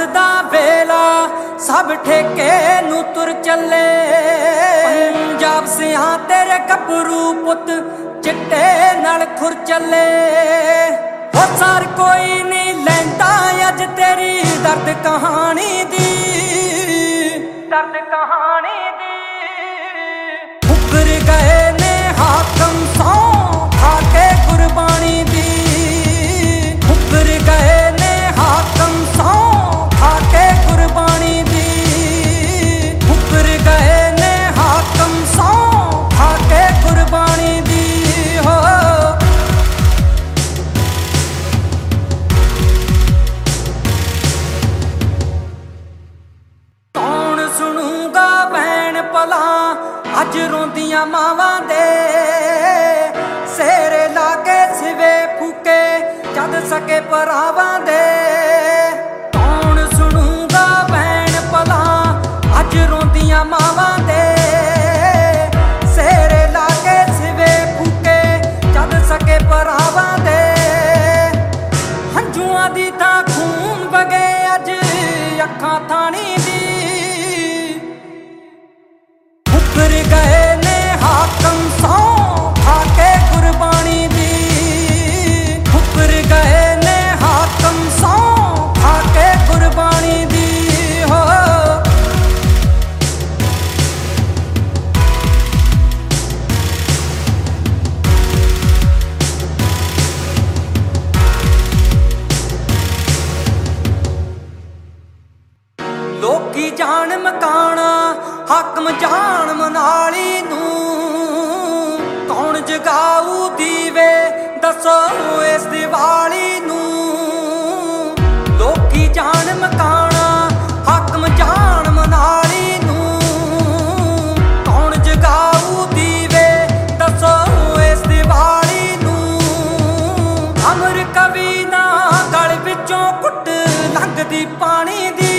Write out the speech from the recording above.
ਦਾ ਵੇਲਾ ਸਭ ਠੇਕੇ ਨੂੰ ਤੁਰ ਚੱਲੇ। ਪੰਜਾਬ ਸਿਆਂ ਤੇਰੇ ਗੱਭਰੂ ਪੁੱਤ ਚਿੱਟੇ ਨਾਲ ਖੁਰ ਚੱਲੇ। ਹੋ ਸਾਰ ਕੋਈ ਨਹੀਂ ਲੈਂਦਾ ਅੱਜ ਤੇਰੀ ਦਰਦ ਕਹਾਣੀ ਦੀ, ਦਰਦ ਕਹਾਣੀ ਦੀ। ਮੁੱਕਰ ਗਏ ਨੇ ਹਾਕਮ ਸਹੁੰ ਖਾ ਕੇ ਕੁਰਬਾਨੀ ਦੀ, ਮੁੱਕਰ ਗਏ ਨੇ ਹਾਕਮ ਸਹੁੰ ਖਾ ਕੇ ਕੁਰਬਾਨੀ ਦੀ, ਮੁੱਕਰ ਗਏ ਨੇ ਹਾਕਮ ਸਹੁੰ ਖਾ ਕੇ ਕੁਰਬਾਨੀ ਦੀ। ਹੋ ਕੌਣ ਸੁਣੂਗਾ ਭੈਣ ਭਲਾ ਅੱਜ ਰੋਂਦੀਆਂ ਮਾਵਾਂ ਦੇ, ਸੇਰੇ ਲਾ ਕੇ ਸਿਵੇ ਫੂਕੇ ਜਦ ਸਕੇ ਭਰਾਵਾਂ ਦੇ। ਕੌਣ ਸੁਣੂਗਾ ਭੈਣ ਭਲਾ ਅੱਜ ਰੋਂਦੀਆਂ ਮਾਵਾਂ ਦੇ, ਸੇਰੇ ਲਾ ਕੇ ਸਿਵੇ ਫੂਕੇ ਜਦ ਸਕੇ ਭਰਾਵਾਂ ਦੇ। ਹੰਝੂਆਂ ਦੀ ਤਾਂ ਖੂਨ ਵਗੇ ਅੱਜ ਅੱਖਾਂ ਥਾਣੀ ਦੀ, ਮੁੱਕਰ ਗਏ ਨੇ ਹਾਕਮ ਸਹੁੰ ਖਾ ਕੇ ਕੁਰਬਾਨੀ ਦੀ, ਮੁੱਕਰ ਗਏ ਨੇ ਹਾਕਮ ਸਹੁੰ ਖਾ ਕੇ ਕੁਰਬਾਨੀ ਦੀ। ਹੋ ਲੋਕੀ ਜਾਣ ਮਕਾਣਾ ਹਾਕਮ ਜਾਣ ਮਨਾਲੀ ਨੂੰ, ਕੌਣ ਜਗਾਊ ਦੀਵੇ ਦੱਸੋ ਇਸ ਦੀਵਾਲੀ ਨੂੰ। ਲੋਕੀ ਜਾਣ ਮਕਾਣਾ ਹਾਕਮ ਜਾਣ ਮਨਾਲੀ ਨੂੰ, ਕੌਣ ਜਗਾਊ ਦੀਵੇ ਦੱਸੋ ਇਸ ਦੀਵਾਲੀ ਨੂੰ। ਅਮਰ ਕਵੀ ਨਾ ਗਲ ਵਿੱਚੋਂ ਕੁੱਟ ਲੰਘਦੀ ਪਾਣੀ ਦੀ,